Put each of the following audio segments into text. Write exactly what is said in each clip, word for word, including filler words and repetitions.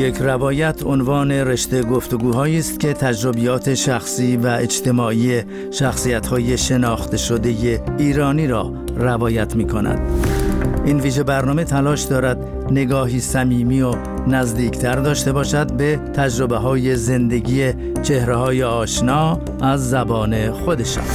یک روایت عنوان رشته گفتگوهایی است که تجربیات شخصی و اجتماعی شخصیت‌های شناخته شده ایرانی را روایت می‌کند. این ویژه برنامه تلاش دارد نگاهی صمیمی و نزدیکتر داشته باشد به تجربه‌های زندگی چهره‌های آشنا از زبان خودشان.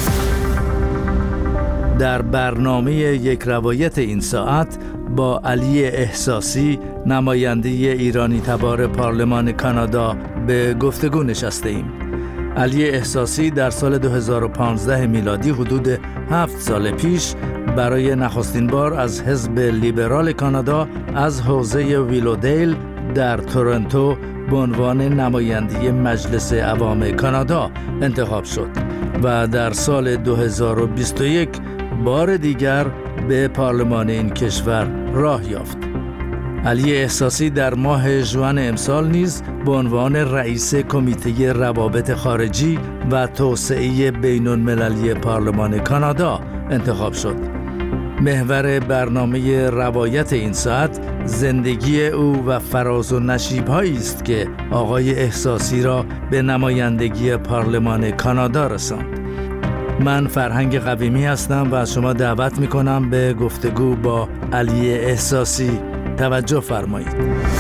در برنامه یک روایت این ساعت با علی احساسی، نماینده ایرانی تبار پارلمان کانادا، به گفتگو نشسته ایم. علی احساسی در سال دو هزار و پانزده میلادی، حدود هفت سال پیش، برای نخستین بار از حزب لیبرال کانادا از حوزه ویلودیل در تورنتو به عنوان نماینده مجلس عوام کانادا انتخاب شد و در سال دو هزار و بیست و یک بار دیگر به پارلمان این کشور راه یافت. علی احساسی در ماه ژوئن امسال نیز به عنوان رئیس کمیته روابط خارجی و توسعه بین‌المللی پارلمان کانادا انتخاب شد. محور برنامه روایت این ساعت زندگی او و فراز و نشیب‌هایی است که آقای احساسی را به نمایندگی پارلمان کانادا رساند. من فرهنگ قویمی هستم و از شما دعوت می‌کنم به گفتگو با علی احساسی توجه فرمایید.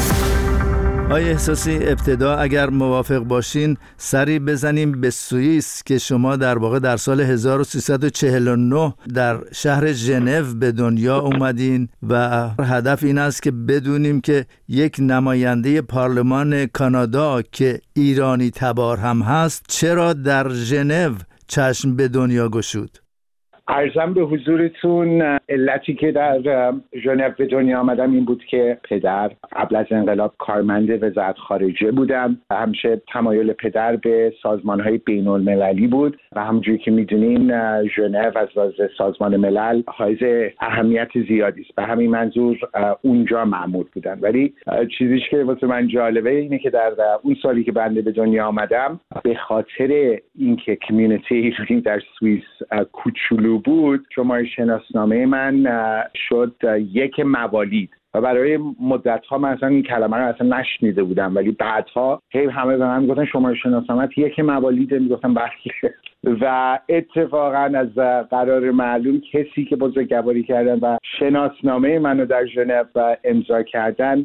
آقای احساسی، ابتدا اگر موافق باشین سری بزنیم به سوئیس که شما در واقع در سال هزار و سیصد و چهل و نه در شهر ژنو به دنیا اومدین و هدف این است که بدونیم که یک نماینده پارلمان کانادا که ایرانی تبار هم هست چرا در ژنو چشم به دنیا گشود. عرضم به حضورتون، علتی که در ژنو به دنیا آمدم این بود که پدر قبل از انقلاب کارمند وزارت خارجه بودم. همیشه تمایل پدر به سازمان‌های بین‌المللی بود و همونجوری که می‌دونین ژنو از لحاظ سازمان ملل حائز اهمیت زیادی است. به همین منظور اونجا مأمور بودن. ولی چیزی که واسه من جالبه اینه که در اون سالی که بنده به دنیا آمدم به خاطر اینکه کمیونیتی ایرانی در سوئیس کوچولو بود، شماره شناسنامه من شد یک موالید و برای مدت‌ها من اصلا این کلمه رو اصلا نشنیده بودم، ولی بعدها هی همه به من گفتن شماره شناسنامه یک موالید، میگفتم برخی و اتفاقا از قرار معلوم کسی که بزرگواری کردن و شناسنامه منو در ژنو امضا کردن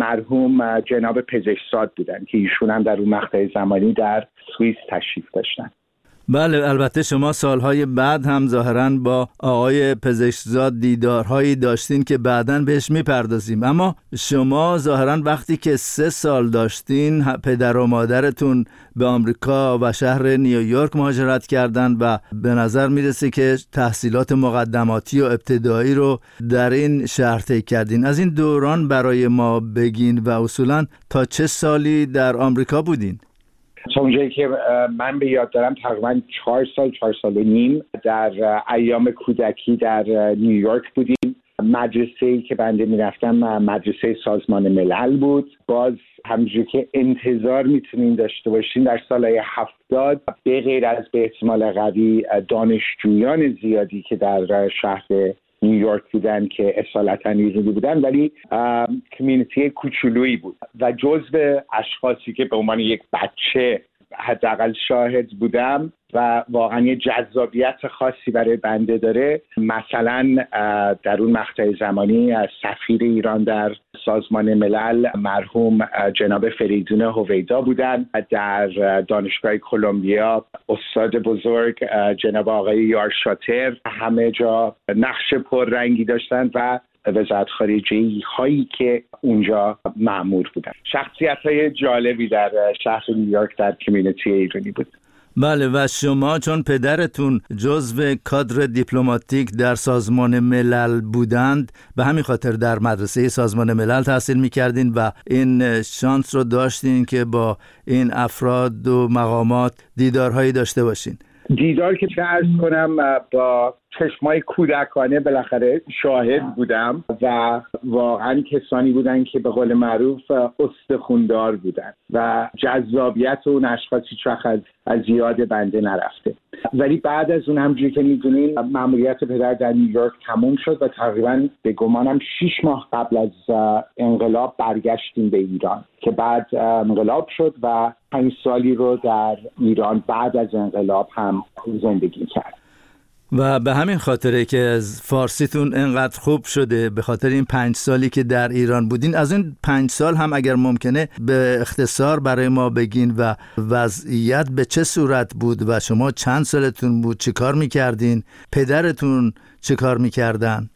مرحوم جناب پزشکزاد بودن که ایشون هم در اون مقطع زمانی در سوئیس تشریف داشتن. بله، البته شما سالهای بعد هم ظاهراً با آقای پزشکزاد دیدارهایی داشتین که بعداً بهش میپردازیم، اما شما ظاهراً وقتی که سه سال داشتین پدر و مادرتون به آمریکا و شهر نیویورک مهاجرت کردن و به نظر میرسه که تحصیلات مقدماتی و ابتدایی رو در این شهر طی کردین. از این دوران برای ما بگین و اصولاً تا چه سالی در آمریکا بودین؟ تا اونجایی که من به یاد دارم تقریبا چهار سال چهار سال و نیم در ایام کودکی در نیویورک بودیم. مدرسه‌ای که بنده میرفتم مدرسه سازمان ملل بود. باز همونجوری که انتظار میتونین داشته باشین در سالهای هفتاد به غیر از به احتمال قوی دانشجویان زیادی که در شهر نیویورک بودن که اصالتا ایرانی بودن، ولی کمیونیتی کوچولویی بود و جزو اشخاصی که به عنوان یک بچه حداقل شاهد بودم و واقعا یه جذابیت خاصی برای بنده داره. مثلا در اون مقطع زمانی سفیر ایران در سازمان ملل مرحوم جناب فریدون هویدا بودن، در دانشگاه کلمبیا استاد بزرگ جناب آقای یار شاتر همه جا نقش پررنگی داشتن و وزارت خارجه هایی که اونجا مأمور بودن. شخصیت های جالبی در شهر نیویورک در کمیونیتی ایرانی بود. بله، و شما چون پدرتون جزو کادر دیپلماتیک در سازمان ملل بودند به همین خاطر در مدرسه سازمان ملل تحصیل می‌کردین و این شانس رو داشتین که با این افراد و مقامات دیدارهایی داشته باشین. دیدار که چه عرض کنم با چشمای کودکانه بالاخره شاهد بودم و واقعا کسانی بودن که به قول معروف استخوندار بودن و جذابیت اون اشخاصی چخ از, از یاد بنده نرفته. ولی بعد از اون همجوری که میدونین مأموریت پدر در نیویورک تموم شد و تقریبا به گمانم شیش ماه قبل از انقلاب برگشتیم به ایران که که بعد انقلاب شد و پنج سالی رو در ایران بعد از انقلاب هم زندگی کرد. و به همین خاطره که از فارسیتون انقدر خوب شده، به خاطر این پنج سالی که در ایران بودین. از این پنج سال هم اگر ممکنه به اختصار برای ما بگین و وضعیت به چه صورت بود و شما چند سالتون بود، چه کار میکردین، پدرتون چه کار میکردن؟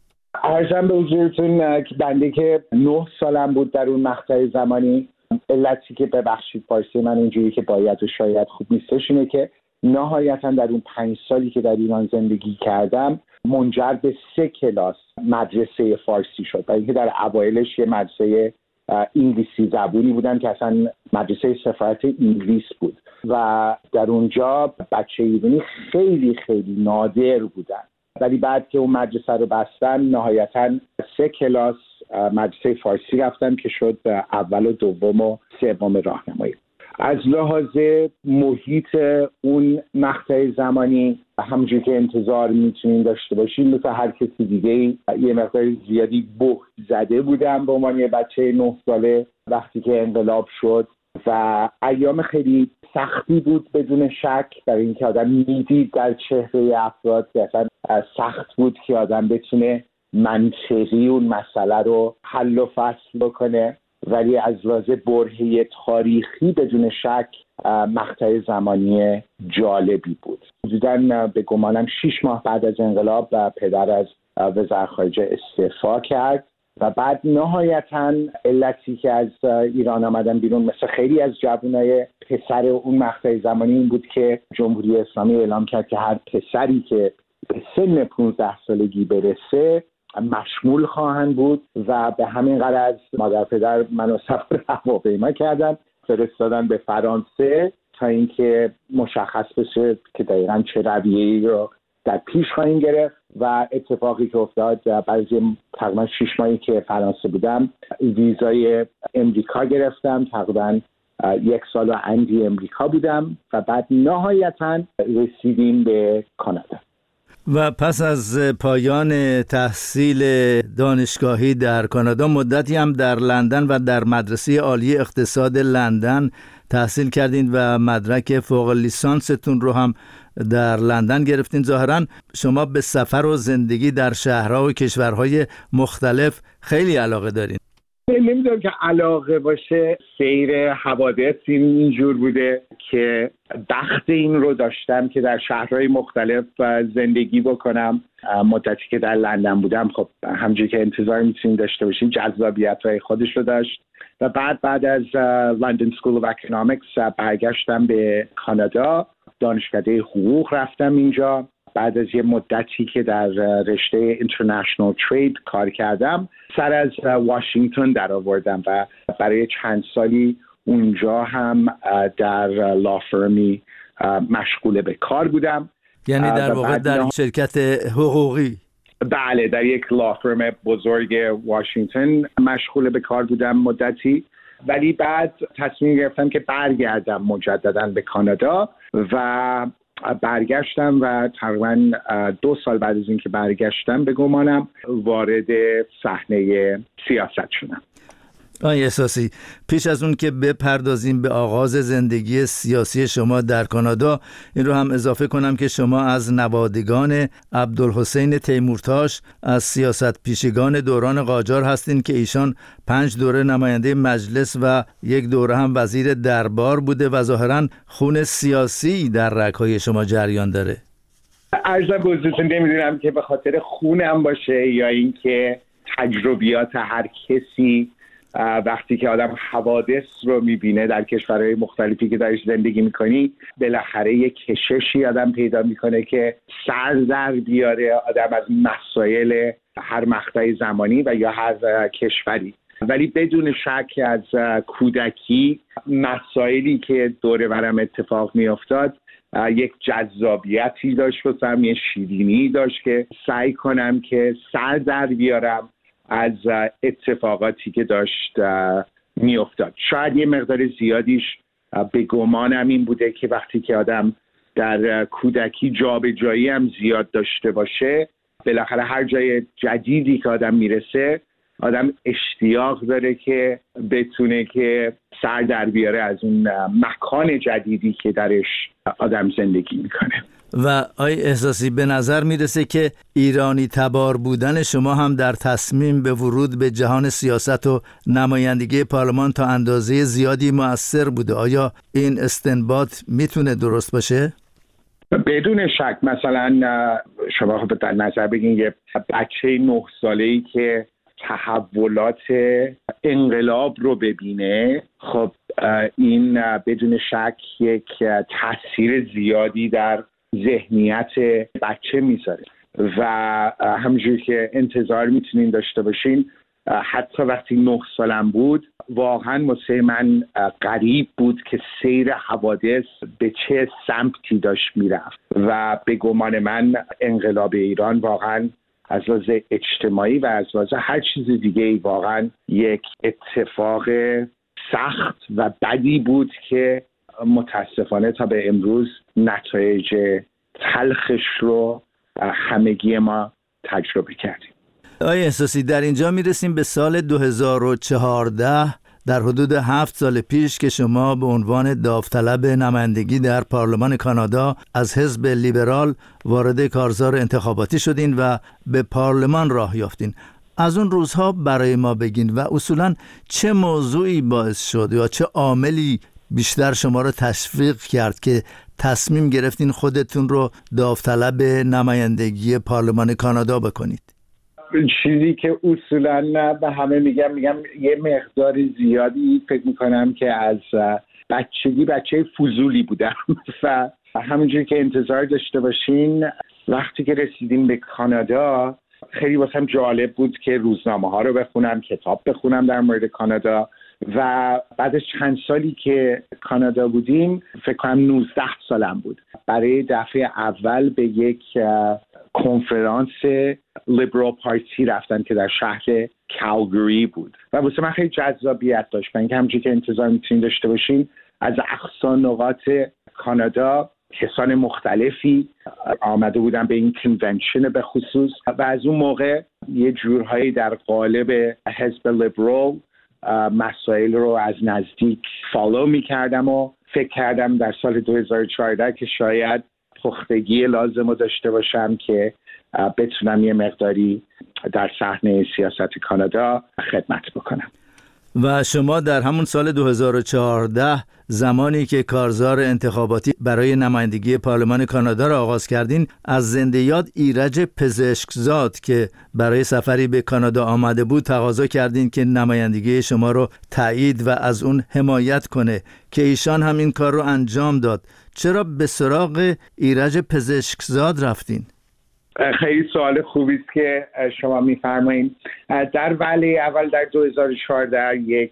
عرضم به حضورتون که بنده که نه سالم بود در اون مقطع زمانی، علتی که ببخشید فارسی من اینجوری که باید و شاید خوب نیستش اینه که نهایتا در اون پنج سالی که در ایران زندگی کردم منجر به سه کلاس مدرسه فارسی شد. برای اینکه در اوایلش یه مدرسه انگلیسی زبونی بودن که اصلا مدرسه سفارت انگلیس بود و در اونجا بچه ایرانی خیلی خیلی نادر بودن، ولی بعد که اون مدرسه رو بستن نهایتا سه کلاس مدرسه فارسی رفتم که شد اول و دوم و سوم راهنمایی. از لحاظ محیط اون مقطع زمانی همونجوری که انتظار میتونین داشته باشین مثل هر کسی دیگه یه مقدار زیادی بهت زده بودم به عنوان یه بچه نه ساله وقتی که انقلاب شد و ایام خیلی سختی بود بدون شک، برای اینکه آدم میدید در چهره افراد که اصلا سخت بود که آدم بتونه منطقی اون مسئله رو حل و فصل بکنه، ولی از لحاظ برهه تاریخی بدون شک مقطع زمانی جالبی بود. حدوداً به گمانم شش ماه بعد از انقلاب و پدر از وزارت خارجه استعفا کرد و بعد نهایتاً علتی که از ایران آمدن بیرون مثل خیلی از جوانای پسر اون مقطع زمانی این بود که جمهوری اسلامی اعلام کرد که هر پسری که به سن پانزده سالگی برسه مشمول خواهند بود و به همین غرض مادر پدر منو سفر هواپیما کردن فرستادن به فرانسه تا اینکه مشخص بشه که دقیقاً چه رویه‌ای رو در پیش خواهیم گرفت و اتفاقی که افتاد بعد از تقریبا شش ماهی که فرانسه بودم ویزای امریکا گرفتم، تقریبا یک سال و اندی امریکا بودم و بعد نهایتاً رسیدیم به کانادا. و پس از پایان تحصیل دانشگاهی در کانادا مدتی هم در لندن و در مدرسه عالی اقتصاد لندن تحصیل کردین و مدرک فوق لیسانستون رو هم در لندن گرفتین. ظاهراً شما به سفر و زندگی در شهرها و کشورهای مختلف خیلی علاقه دارین. نمیدونم که علاقه باشه، سیر حوادث اینجور بوده که بخت این رو داشتم که در شهرهای مختلف زندگی بکنم. مدتی که در لندن بودم خب همونجوری که انتظار میتونید داشته باشین جذابیت‌های خودش رو داشت و بعد بعد از لندن سکول اف اکونومیکس برگشتم به کانادا، دانشکده حقوق رفتم اینجا. بعد از یه مدتی که در رشته اینترنشنال ترید کار کردم سر از واشنگتن در آوردم و برای چند سالی اونجا هم در لافرمی مشغول به کار بودم. یعنی در واقع در شرکت حقوقی؟ بله، در یک لافرم بزرگ واشنگتن مشغول به کار بودم مدتی، ولی بعد تصمیم گرفتم که برگردم مجددا به کانادا و برگشتم و تقریبا دو سال بعد از اینکه برگشتم به گمانم وارد صحنه سیاست شدم. آقای احساسی، پیش از اون که بپردازیم به آغاز زندگی سیاسی شما در کانادا، این رو هم اضافه کنم که شما از نوادگان عبدالحسین تیمورتاش از سیاست پیشگان دوران قاجار هستین که ایشان پنج دوره نماینده مجلس و یک دوره هم وزیر دربار بوده و ظاهراً خون سیاسی در رگ‌های شما جریان داره. عرضم به حضورتون نمیدونم که به خاطر خونم باشه یا اینکه تجربیات هر کسی وقتی که آدم حوادث رو میبینه در کشورهای مختلفی که درش زندگی میکنی بالاخره یک کششی آدم پیدا میکنه که سر در بیاره آدم از مسائل هر مقطع زمانی و یا هر کشوری. ولی بدون شک از کودکی مسائلی که دور برم اتفاق میافتاد یک جذابیتی داشت واسم، یه شیرینی داشت که سعی کنم که سر در بیارم از اتفاقاتی که داشت می افتاد. شاید یه مقدار زیادیش به گمانم این بوده که وقتی که آدم در کودکی جابجایی هم زیاد داشته باشه بالاخره هر جای جدیدی که آدم میرسه آدم اشتیاق داره که بتونه که سر در بیاره از اون مکان جدیدی که درش آدم زندگی میکنه. و آی احساسی به نظر میرسه که ایرانی تبار بودن شما هم در تصمیم به ورود به جهان سیاست و نمایندگی پارلمان تا اندازه زیادی مؤثر بوده. آیا این استنباط میتونه درست باشه؟ بدون شک. مثلا شما خب در نظر بگین یه بچه نه ساله‌ای که تحولات انقلاب رو ببینه، خب این بدون شک یک تاثیر زیادی در ذهنیت بچه میذاره و همونجوری که انتظار میتونین داشته باشین، حتی وقتی نه سالم بود واقعا واسه من غریب بود که سیر حوادث به چه سمتی داشت میرفت و به گمان من انقلاب ایران واقعا از لحاظ اجتماعی و از لحاظ هر چیز دیگه واقعا یک اتفاق سخت و بدی بود که متاسفانه تا به امروز نتایج تلخش رو همگی ما تجربه کردیم. آقای احساسی، در اینجا میرسیم به سال دو هزار و چهارده، در حدود هفت سال پیش که شما به عنوان داوطلب نمایندگی در پارلمان کانادا از حزب لیبرال وارد کارزار انتخاباتی شدین و به پارلمان راه یافتین. از اون روزها برای ما بگین و اصولاً چه موضوعی باعث شد یا چه عاملی بیشتر شما رو تشویق کرد که تصمیم گرفتین خودتون رو داوطلب نمایندگی پارلمان کانادا بکنید؟ چیزی که اصولاً به همه میگم میگم یه مقدار زیادی فکر میکنم که از بچگی بچه فضولی بودم و همونجوری که انتظار داشته باشین وقتی که رسیدیم به کانادا خیلی واسم جالب بود که روزنامه ها رو بخونم، کتاب بخونم در مورد کانادا و بعد از چند سالی که کانادا بودیم، فکر کنم نوزده سالم بود، برای دفعه اول به یک کنفرانس لیبرال پارتی رفتن که در شهر کالگری بود و واسه من خیلی جذابیت داشت. من که همونجوری که انتظار میتونین داشته باشین از اقصا نقاط کانادا کسان مختلفی آمده بودن به این کنونشن به خصوص و از اون موقع یه جورهایی در قالب حزب لیبرال مسائل رو از نزدیک فالو میکردم و فکر کردم در سال دو هزار و چهارده که شاید پختگی لازم رو داشته باشم که بتونم یه مقداری در صحنه سیاست کانادا خدمت بکنم. و شما در همون سال دو هزار و چهارده زمانی که کارزار انتخاباتی برای نمایندگی پارلمان کانادا را آغاز کردین، از زنده یاد ایرج پزشکزاد که برای سفری به کانادا آمده بود تقاضا کردین که نمایندگی شما رو تایید و از اون حمایت کنه که ایشان هم این کار رو انجام داد. چرا به سراغ ایرج پزشکزاد رفتین؟ خیلی سوال خوبی است که شما می‌فرمایید. در ولی اول در دو هزار و چهارده یک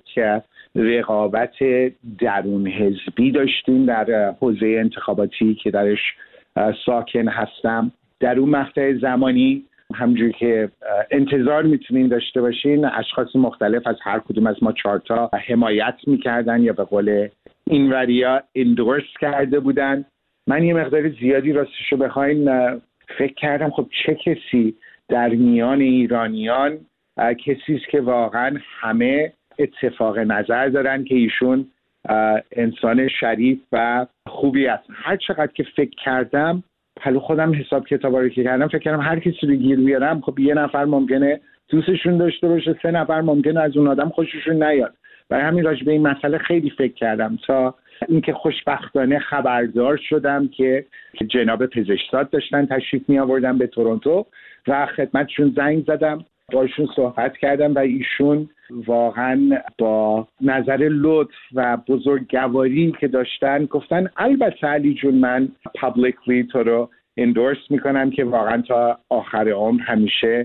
رقابت درون حزبی داشتیم در حوزه انتخاباتی که درش ساکن هستم. در اون مقطع زمانی همونجوری که انتظار میتونین داشته باشین اشخاص مختلف از هر کدوم از ما چهارتا حمایت میکردن یا به قول اینوریا اندورس کرده بودن. من یه مقدار زیادی راستشو بخواین فکر کردم خب چه کسی در میان ایرانیان کسی است که واقعا همه اتفاق نظر دارن که ایشون انسان شریف و خوبی است. هر چقدر که فکر کردم پلو خودم حساب کتابا رو که کردم فکر کردم هر کسی رو گیر بیارم خب یه نفر ممکنه دوستشون داشته باشه، سه نفر ممکنه از اون آدم خوششون نیاد. برای همین راجع به این مسئله خیلی فکر کردم تا اینکه خوشبختانه خبردار شدم که جناب پزشکزاد داشتن تشریف می آوردن به تورنتو و خدمتشون زنگ زدم، باشون صحبت کردم و ایشون واقعا با نظر لطف و بزرگواری که داشتن گفتن البته علی جون من پابلیکلی تو رو اندورس میکنم که واقعا تا آخر عمر همیشه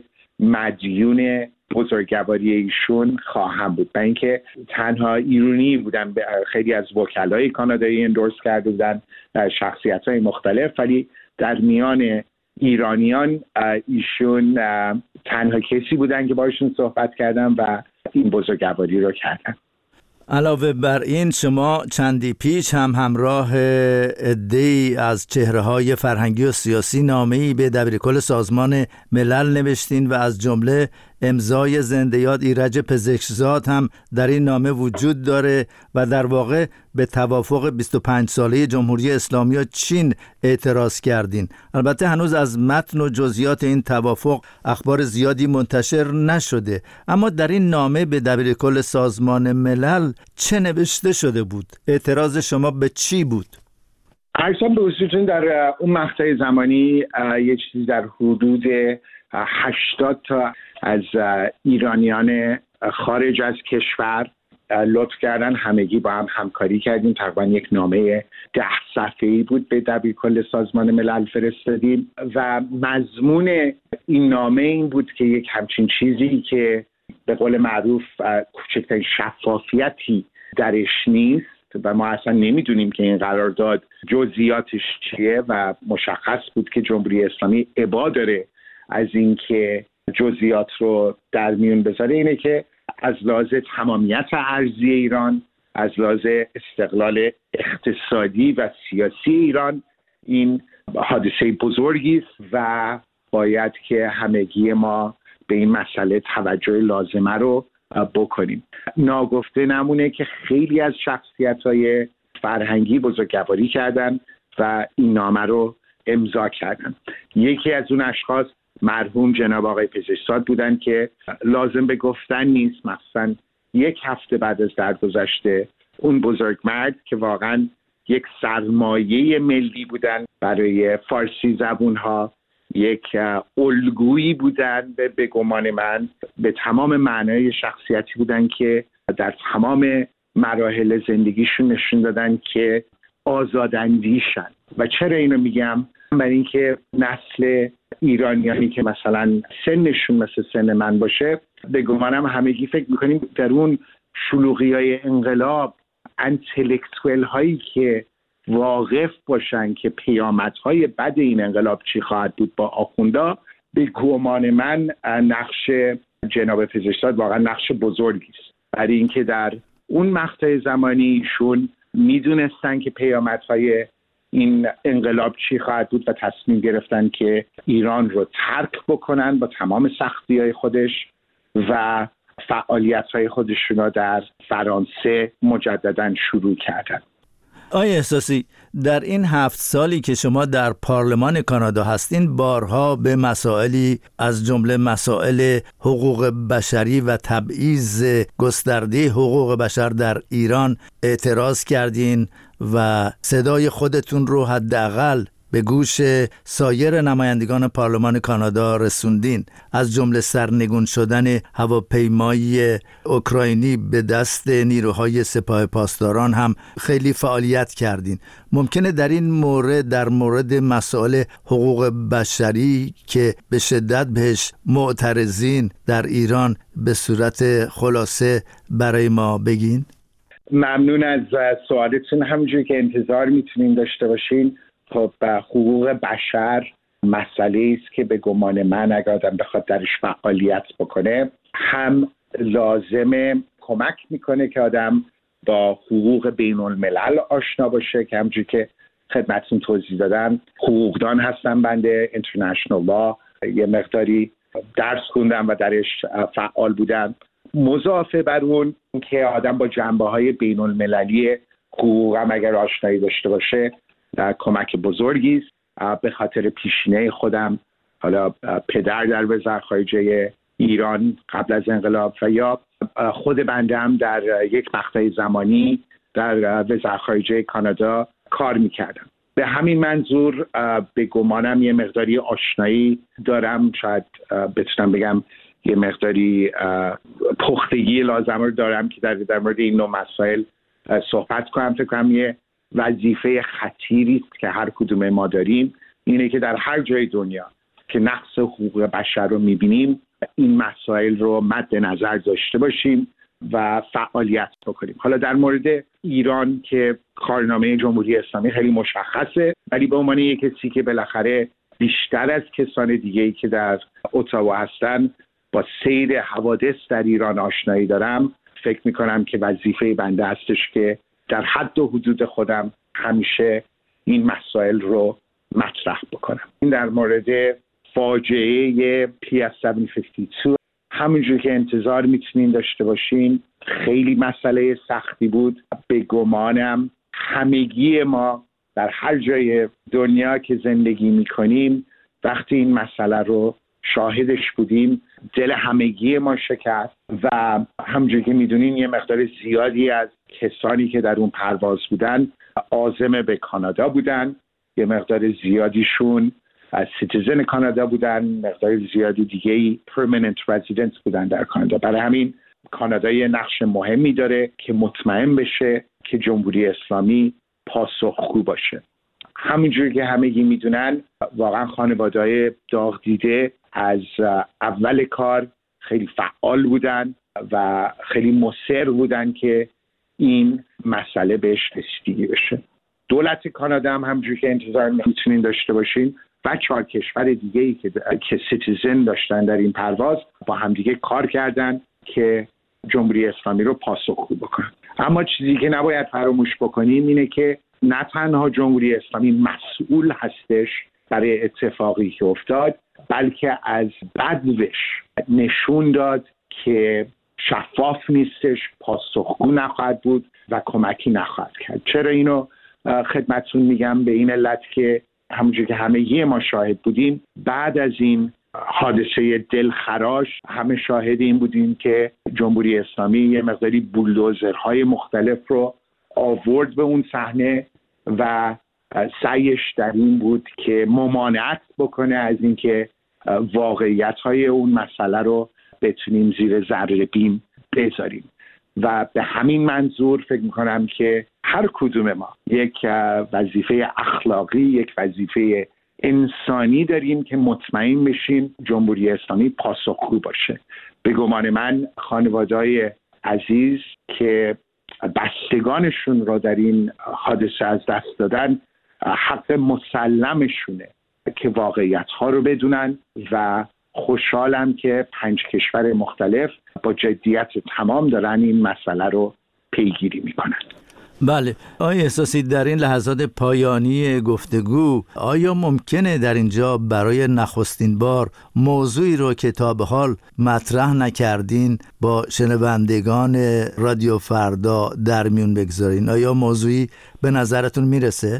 مدیون بزرگواری ایشون خواهم بود. من اینکه تنها ایرانی بودن، خیلی از وکلای کانادایی اندورس کرده بودن، شخصیت‌های مختلف، ولی در میان ایرانیان ایشون تنها کسی بودن که باشون صحبت کردم و این بزرگواری رو کردن. علاوه بر این شما چندی پیش هم همراه عده‌ای از چهره‌های فرهنگی و سیاسی نامه‌ای به دبیرکل سازمان ملل نوشتین و از جمله امضای زنده یاد ایرج پزشکزاد هم در این نامه وجود داره و در واقع به توافق بیست و پنج ساله جمهوری اسلامی و چین اعتراض کردین. البته هنوز از متن و جزئیات این توافق اخبار زیادی منتشر نشده، اما در این نامه به دبیرکل سازمان ملل چه نوشته شده بود؟ اعتراض شما به چی بود؟ ارزم به حضورتون در اون مقطع زمانی یه چیزی در حدود هشتاد تا از ایرانیان خارج از کشور لطف کردن، همگی با هم همکاری کردیم، تقریبا یک نامه ده صفحه‌ای بود به دبیرکل سازمان ملل فرستادیم و مضمون این نامه این بود که یک همچین چیزی که به قول معروف کوچکترین شفافیتی درش نیست و ما اصلا نمیدونیم که این قرارداد جزئیاتش چیه و مشخص بود که جمهوری اسلامی ابا داره از اینکه جزئیات رو در میون بذاره، اینه که از لحاظ تمامیت ارضی ایران، از لحاظ استقلال اقتصادی و سیاسی ایران این حادثه بزرگی است و باید که همگی ما به این مسئله توجه لازمه رو بکنیم. ناگفته نمونه که خیلی از شخصیت‌های فرهنگی بزرگواری کردن و این نامه رو امضا کردن. یکی از اون اشخاص مرحوم جناب آقای پزشکزاد بودن که لازم به گفتن نیست، مثلا یک هفته بعد از درگذشت اون بزرگمرد که واقعا یک سرمایه ملی بودن برای فارسی زبونها، یک الگویی بودن به, به گمان من، به تمام معنای شخصیتی بودن که در تمام مراحل زندگیشون نشون دادن که آزاداندیشن. و چرا اینو میگم؟ برای اینکه نسل ایرانیانی که مثلا سنشون مثل سن من باشه، به گمانم همگی فکر میکنیم در اون شلوغی های انقلاب انتلکتوئل هایی که واقف باشن که پیامدهای بد این انقلاب چی خواهد بود با آخوندا، به گمان من نقش جناب پزشکزاد واقعا نقش بزرگی است، برای اینکه در اون مقطع زمانی ایشون میدونستن که پیامدهای این انقلاب چی خواهد بود و تصمیم گرفتن که ایران رو ترک بکنن با تمام سختی‌های خودش و فعالیت‌های خودشون رو در فرانسه مجدداً شروع کردن. آقای احساسی، در این هفت سالی که شما در پارلمان کانادا هستین بارها به مسائلی از جمله مسائل حقوق بشری و تبعیض گسترده حقوق بشر در ایران اعتراض کردین و صدای خودتون رو حداقل به گوش سایر نمایندگان پارلمان کانادا رسوندین، از جمله سرنگون شدن هواپیمای اوکراینی به دست نیروهای سپاه پاسداران هم خیلی فعالیت کردین. ممکنه در این مورد، در مورد مسائل حقوق بشری که به شدت بهش معترضین در ایران، به صورت خلاصه برای ما بگین؟ ممنون از سوالتون. همونجوری که انتظار میتونین داشته باشین، خب حقوق بشر مسئله است که به گمان من اگر آدم بخواد درش فعالیت بکنه، هم لازمه کمک میکنه که آدم با حقوق بین الملل آشنا باشه، که همونجوری که خدمتتون توضیح دادم حقوقدان هستم بنده، اینترنشنال لا یه مقداری درس خوندم و درش فعال بودم. مضافه بر اون که آدم با جنبه‌های بین المللی حقوق هم اگر آشنایی داشته باشه کمک بزرگی است. به خاطر پیشینه خودم، حالا پدر در وزارت خارجه ایران قبل از انقلاب و یا خود بنده هم در یک مقطع زمانی در وزارت خارجه کانادا کار میکردم. به همین منظور به گمانم یه مقداری آشنایی دارم، شاید بتونم بگم یه مقداری پختگی لازم رو دارم که در, در مورد این نوع مسائل صحبت کنم. فکر کنم یه وظیفه خطیری است که هر کدوم ما داریم، اینه که در هر جای دنیا که نقض حقوق بشر رو میبینیم این مسائل رو مد نظر داشته باشیم و فعالیت بکنیم. حالا در مورد ایران که کارنامه جمهوری اسلامی خیلی مشخصه، ولی به عنوان یک کسی که بالاخره بیشتر از کسان دیگه‌ای که در اتاوا هستن با سیر حوادث در ایران آشنایی دارم، فکر میکنم که وظیفه بنده هستش که در حد و حدود خودم همیشه این مسائل رو مطرح بکنم. این در مورد فاجعه پی اس هفت صد و پنجاه و دو همونجور که انتظار میتونین داشته باشین خیلی مسئله سختی بود. به گمانم همگی ما در هر جای دنیا که زندگی میکنیم وقتی این مسئله رو شاهدش بودیم دل همگی ما شکست و همونجور که میدونین یه مقدار زیادی از کسانی که در اون پرواز بودن عازم به کانادا بودن، یه مقدار زیادیشون از سیتیزن کانادا بودن، مقدار زیادی دیگه‌ای پرمننت رزیدنت بودن در کانادا. برای همین کانادا یه نقش مهمی داره که مطمئن بشه که جمهوری اسلامی پاسخگو باشه. همونجوری که همگی میدونن واقعا خانواده‌های داغ دیده از اول کار خیلی فعال بودن و خیلی مصر بودن که این مسئله بهش رسیدگی بشه. دولت کانادا هم همونجوری که انتظار میتونین داشته باشین و چهار کشور دیگه‌ای که که سیتیزن داشتن در این پرواز با همدیگه کار کردن که جمهوری اسلامی رو پاسخگو بکنن. اما چیزی که نباید فراموش بکنیم اینه که نه تنها جمهوری اسلامی مسئول هستش برای اتفاقی که افتاد، بلکه از بدوش نشون داد که شفاف نیستش، پاسخگو نخواهد بود و کمکی نخواهد کرد. چرا اینو خدمتتون میگم؟ به این علت که همونجور که همگی ما شاهد بودیم بعد از این حادثه دلخراش همه شاهد این بودیم که جمهوری اسلامی یه مقداری بولدوزرهای مختلف رو آورد به اون صحنه و سعیش در این بود که ممانعت بکنه از اینکه واقعیت‌های اون مسئله رو بتونیم زیر ذره بین بذاریم و به همین منظور فکر میکنم که هر کدوم ما یک وظیفه اخلاقی، یک وظیفه انسانی داریم که مطمئن بشیم جمهوری اسلامی پاسخگو باشه. به گمان من خانواده‌های عزیز که بستگانشون را در این حادثه از دست دادن حق مسلمشونه که واقعیت‌ها رو بدونن و خوشحالم که پنج کشور مختلف با جدیت تمام دارن این مسئله رو پیگیری میکنن. بله، آیا احساسی در این لحظات پایانی گفتگو آیا ممکنه در اینجا برای نخستین بار موضوعی رو که تا به حال مطرح نکردین با شنوندگان رادیو فردا در میون بگذارین؟ آیا موضوعی به نظرتون میرسه؟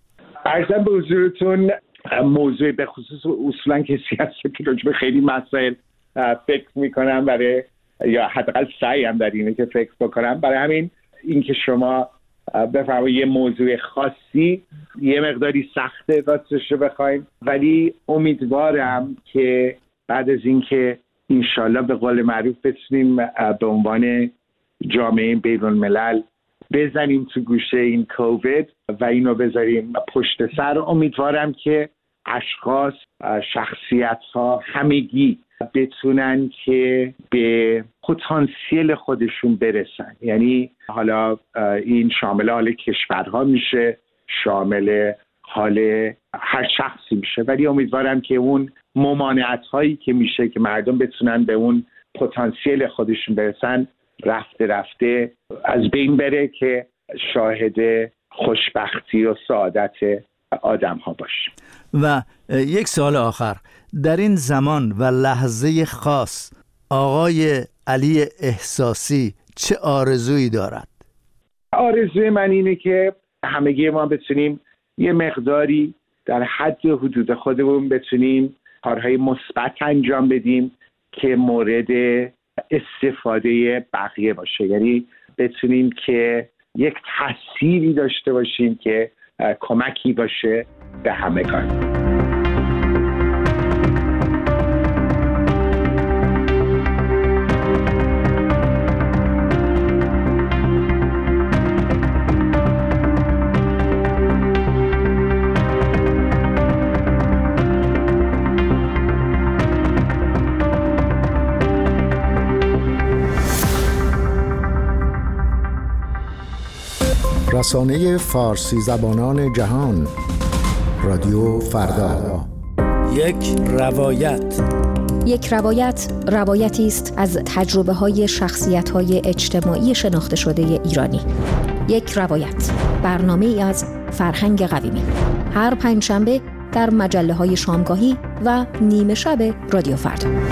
عرضم به حضورتون موضوع به خصوص اصولا کسی هست که راجع به خیلی مسائل فکر میکنم برای یا حداقل سعیم در اینه که فکر بکنم. برای همین اینکه شما بفرمایید یه موضوع خاصی یه مقداری سخته راستش رو بخوایم، ولی امیدوارم که بعد از اینکه انشالله به قول معروف بتونیم به عنوان جامعه بین الملل بزنیم تو گوشه این کووید و اینو بذاریم پشت سر، امیدوارم که اشخاص، شخصیت‌ها همگی بتونن که به پتانسیل خودشون برسن. یعنی حالا این شامل حال کشورها میشه، شامل حال هر شخصی میشه، ولی امیدوارم که اون ممانعت هایی که میشه که مردم بتونن به اون پتانسیل خودشون برسن رفته رفته از بین بره که شاهد خوشبختی و سعادت آدم ها باشه. و یک سوال آخر، در این زمان و لحظه خاص آقای علی احساسی چه آرزویی دارد؟ آرزوی من اینه که همگی ما بتونیم یه مقداری در حد و حدود خودمون بتونیم کارهای مثبت انجام بدیم که مورد استفاده بقیه باشه. یعنی بتونیم که یک تأثیری داشته باشیم که کمکی باشه به همگان. رسانه فارسی زبانان جهان، رادیو فردا. یک روایت. یک روایت روایتی است از تجربه های شخصیت های اجتماعی شناخته شده ایرانی. یک روایت، برنامه ای از فرهنگ قویمی، هر پنجشنبه در مجله های شامگاهی و نیمه شب رادیو فردا.